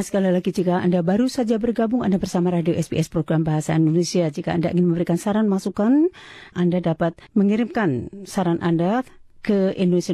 Sekali lagi, jika Anda baru saja bergabung, Anda bersama Radio SBS Program Bahasa Indonesia. Jika Anda ingin memberikan saran masukan, Anda dapat mengirimkan saran Anda ke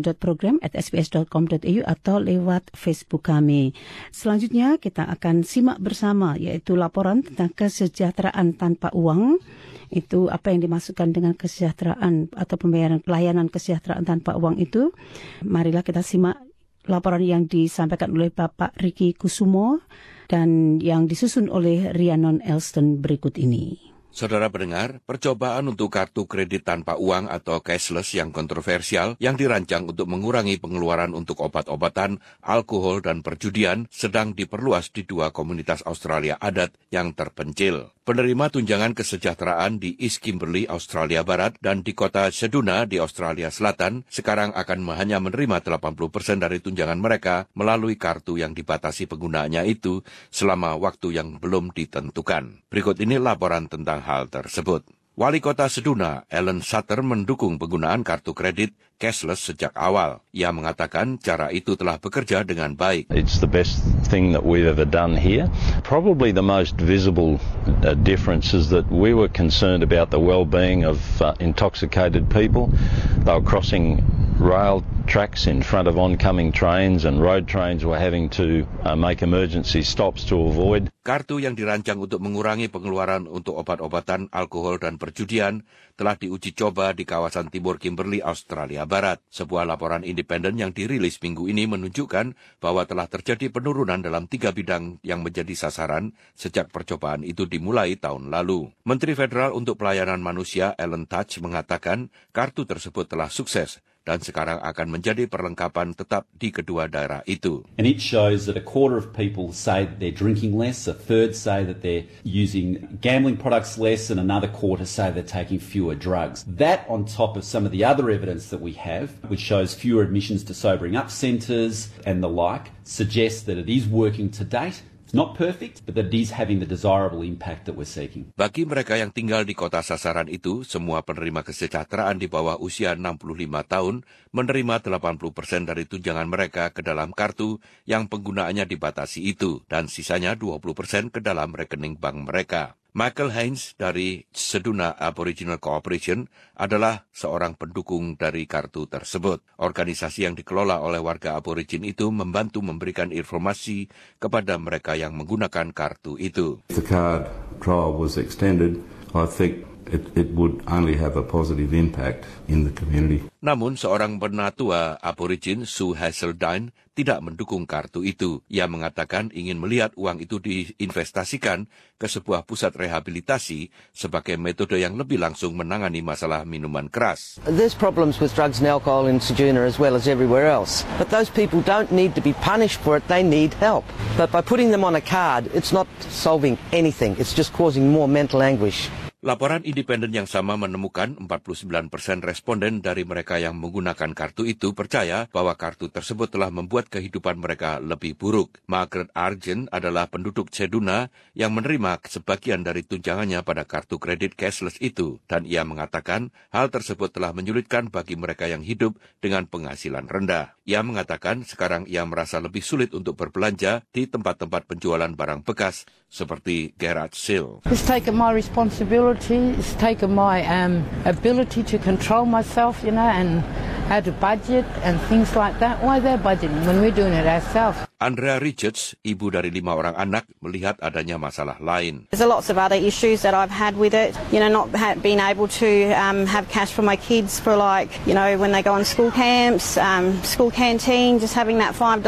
indonesia.program@sbs.com.au atau lewat Facebook kami. Selanjutnya kita akan simak bersama, yaitu laporan tentang kesejahteraan tanpa uang. Itu apa yang dimaksudkan dengan kesejahteraan atau pembayaran pelayanan kesejahteraan tanpa uang itu. Marilah kita simak laporan yang disampaikan oleh Bapak Ricky Kusumo dan yang disusun oleh Rhiannon Elston berikut ini. Saudara pendengar, percobaan untuk kartu kredit tanpa uang atau cashless yang kontroversial yang dirancang untuk mengurangi pengeluaran untuk obat-obatan, alkohol, dan perjudian sedang diperluas di dua komunitas Australia adat yang terpencil. Penerima tunjangan kesejahteraan di East Kimberley, Australia Barat, dan di kota Seduna di Australia Selatan sekarang akan hanya menerima 80% dari tunjangan mereka melalui kartu yang dibatasi penggunaannya itu selama waktu yang belum ditentukan. Berikut ini laporan tentang hal tersebut. Wali Kota Seduna, Alan Sutter, mendukung penggunaan kartu kredit cashless sejak awal. Ia mengatakan cara itu telah bekerja dengan baik. It's the best thing that we've ever done here. Probably the most visible difference is that we were concerned about the well-being of intoxicated people. They were crossing rail tracks in front of oncoming trains, and road trains were having to make emergency stops to avoid. Kartu yang dirancang untuk mengurangi pengeluaran untuk obat-obatan, alkohol, dan perjudian telah diuji coba di kawasan timur Kimberley, Australia Barat. Sebuah laporan independen yang dirilis minggu ini menunjukkan bahwa telah terjadi penurunan dalam 3 bidang yang menjadi sasaran sejak percobaan itu dimulai tahun lalu. Menteri Federal untuk Pelayanan Manusia, Alan Tudge, mengatakan kartu tersebut telah sukses dan sekarang akan menjadi perlengkapan tetap di kedua daerah itu. And it shows that a quarter of people say that they're drinking less, a third say that they're using gambling products less, and another quarter say they're taking fewer drugs. That, on top of some of the other evidence that we have, which shows fewer admissions to sobering up centres and the like, suggests that it is working to date. Not perfect, but that it is having the desirable impact that we're seeking. Bagi mereka yang tinggal di kota sasaran itu, semua penerima kesejahteraan di bawah usia 65 tahun menerima 80% dari tunjangan mereka ke dalam kartu yang penggunaannya dibatasi itu, dan sisanya 20% ke dalam rekening bank mereka. Michael Haynes dari Seduna Aboriginal Cooperation adalah seorang pendukung dari kartu tersebut. Organisasi yang dikelola oleh warga aborigin itu membantu memberikan informasi kepada mereka yang menggunakan kartu itu. If the card trial was extended, I think it would only have a positive impact in the community. Namun seorang penatua aborigin, Sue Hazeldine, tidak mendukung kartu itu. Ia mengatakan ingin melihat uang itu diinvestasikan ke sebuah pusat rehabilitasi sebagai metode yang lebih langsung menangani masalah minuman keras. There's problems with drugs and alcohol in Seduna as well as everywhere else. But those people don't need to be punished for it, they need help. But by putting them on a card, it's not solving anything, it's just causing more mental anguish. Laporan independen yang sama menemukan 49% responden dari mereka yang menggunakan kartu itu percaya bahwa kartu tersebut telah membuat kehidupan mereka lebih buruk. Margaret Argent adalah penduduk Seduna yang menerima sebagian dari tunjangannya pada kartu kredit cashless itu, dan ia mengatakan hal tersebut telah menyulitkan bagi mereka yang hidup dengan penghasilan rendah. Ia mengatakan sekarang ia merasa lebih sulit untuk berbelanja di tempat-tempat penjualan barang bekas seperti garage sale. It's taken my responsibility, it's taken my ability to control myself, and how to budget and things like that. Why they're budgeting when we're doing it ourselves? Andrea Richards, ibu dari 5 orang anak, melihat adanya masalah lain. There's lots of other issues that I've had with it. Not being able to have cash for my kids for when they go on school camps, school canteen, just having that $5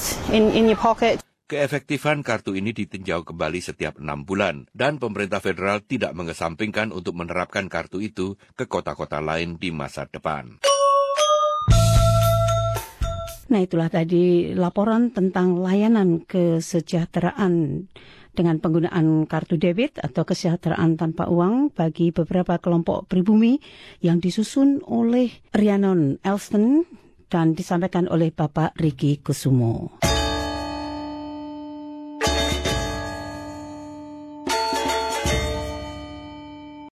in your pocket. Keefektifan kartu ini ditinjau kembali setiap 6 bulan, dan pemerintah federal tidak mengesampingkan untuk menerapkan kartu itu ke kota-kota lain di masa depan. Nah, itulah tadi laporan tentang layanan kesejahteraan dengan penggunaan kartu debit atau kesejahteraan tanpa uang bagi beberapa kelompok pribumi yang disusun oleh Rhiannon Elston dan disampaikan oleh Bapak Ricky Kusumo.